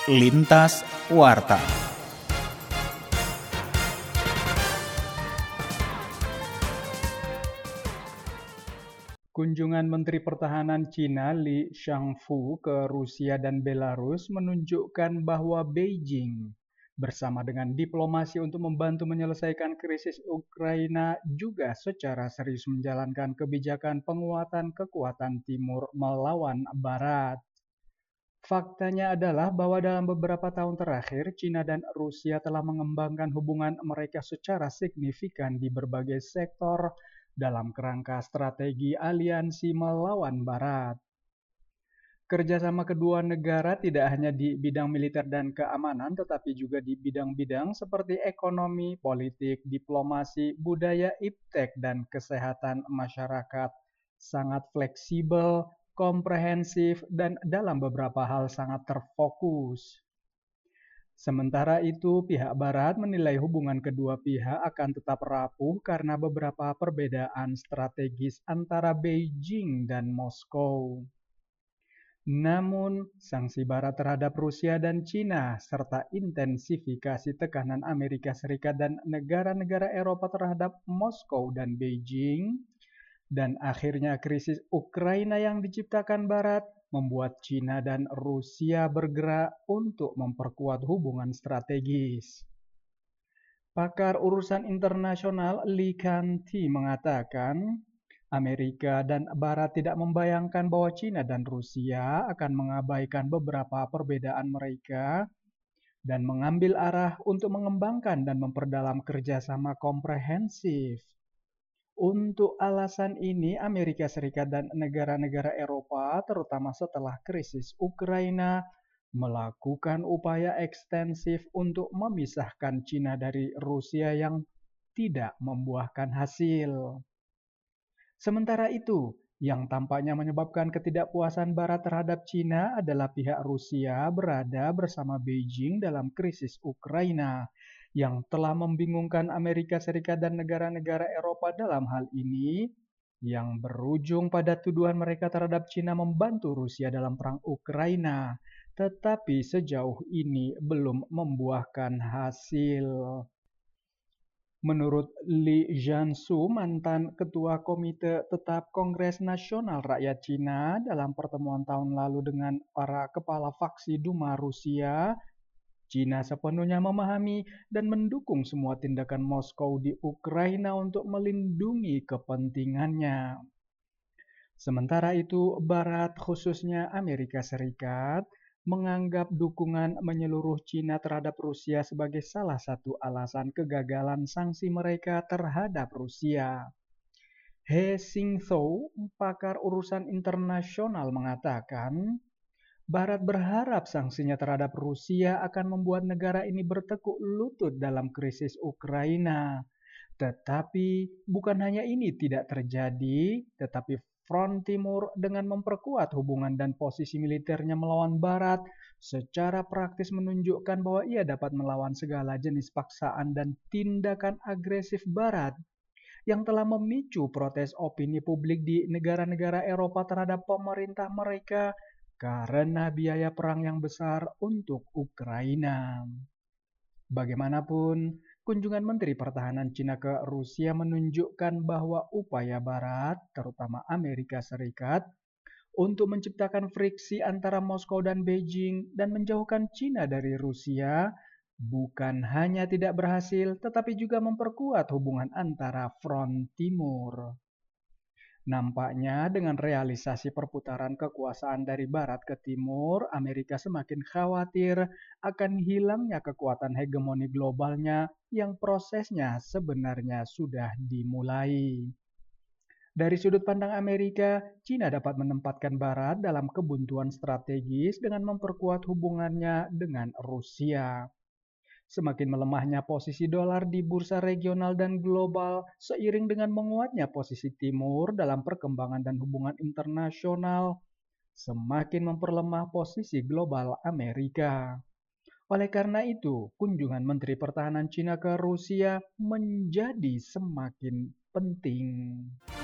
Lintas Warta. Kunjungan Menteri Pertahanan Cina Li Shangfu ke Rusia dan Belarus menunjukkan bahwa Beijing bersama dengan diplomasi untuk membantu menyelesaikan krisis Ukraina juga secara serius menjalankan kebijakan penguatan kekuatan timur melawan barat. Faktanya adalah bahwa dalam beberapa tahun terakhir, Cina dan Rusia telah mengembangkan hubungan mereka secara signifikan di berbagai sektor dalam kerangka strategi aliansi melawan Barat. Kerjasama kedua negara tidak hanya di bidang militer dan keamanan, tetapi juga di bidang-bidang seperti ekonomi, politik, diplomasi, budaya, iptek, dan kesehatan masyarakat sangat fleksibel, komprehensif, dan dalam beberapa hal sangat terfokus. Sementara itu, pihak Barat menilai hubungan kedua pihak akan tetap rapuh karena beberapa perbedaan strategis antara Beijing dan Moskow. Namun, sanksi Barat terhadap Rusia dan Cina, serta intensifikasi tekanan Amerika Serikat dan negara-negara Eropa terhadap Moskow dan Beijing, dan akhirnya krisis Ukraina yang diciptakan Barat, membuat Cina dan Rusia bergerak untuk memperkuat hubungan strategis. Pakar urusan internasional Li Kanti mengatakan, Amerika dan Barat tidak membayangkan bahwa Cina dan Rusia akan mengabaikan beberapa perbedaan mereka dan mengambil arah untuk mengembangkan dan memperdalam kerjasama komprehensif. Untuk alasan ini, Amerika Serikat dan negara-negara Eropa, terutama setelah krisis Ukraina, melakukan upaya ekstensif untuk memisahkan Cina dari Rusia yang tidak membuahkan hasil. Sementara itu, yang tampaknya menyebabkan ketidakpuasan Barat terhadap Cina adalah pihak Rusia berada bersama Beijing dalam krisis Ukraina, yang telah membingungkan Amerika Serikat dan negara-negara Eropa dalam hal ini, yang berujung pada tuduhan mereka terhadap Cina membantu Rusia dalam perang Ukraina, tetapi sejauh ini belum membuahkan hasil. Menurut Li Jiansu, mantan Ketua Komite Tetap Kongres Nasional Rakyat Cina, dalam pertemuan tahun lalu dengan para kepala faksi Duma Rusia, Cina sepenuhnya memahami dan mendukung semua tindakan Moskow di Ukraina untuk melindungi kepentingannya. Sementara itu, Barat, khususnya Amerika Serikat, menganggap dukungan menyeluruh Cina terhadap Rusia sebagai salah satu alasan kegagalan sanksi mereka terhadap Rusia. He Xingzhou, pakar urusan internasional, mengatakan, Barat berharap sanksinya terhadap Rusia akan membuat negara ini bertekuk lutut dalam krisis Ukraina. Tetapi bukan hanya ini tidak terjadi, tetapi Front Timur dengan memperkuat hubungan dan posisi militernya melawan Barat secara praktis menunjukkan bahwa ia dapat melawan segala jenis paksaan dan tindakan agresif Barat yang telah memicu protes opini publik di negara-negara Eropa terhadap pemerintah mereka karena biaya perang yang besar untuk Ukraina. Bagaimanapun, kunjungan Menteri Pertahanan Cina ke Rusia menunjukkan bahwa upaya Barat, terutama Amerika Serikat, untuk menciptakan friksi antara Moskow dan Beijing dan menjauhkan Cina dari Rusia, bukan hanya tidak berhasil, tetapi juga memperkuat hubungan antara Front Timur. Nampaknya dengan realisasi perputaran kekuasaan dari barat ke timur, Amerika semakin khawatir akan hilangnya kekuatan hegemoni globalnya yang prosesnya sebenarnya sudah dimulai. Dari sudut pandang Amerika, Cina dapat menempatkan barat dalam kebuntuan strategis dengan memperkuat hubungannya dengan Rusia. Semakin melemahnya posisi dolar di bursa regional dan global seiring dengan menguatnya posisi Timur dalam perkembangan dan hubungan internasional, semakin memperlemah posisi global Amerika. Oleh karena itu, kunjungan Menteri Pertahanan Cina ke Rusia menjadi semakin penting.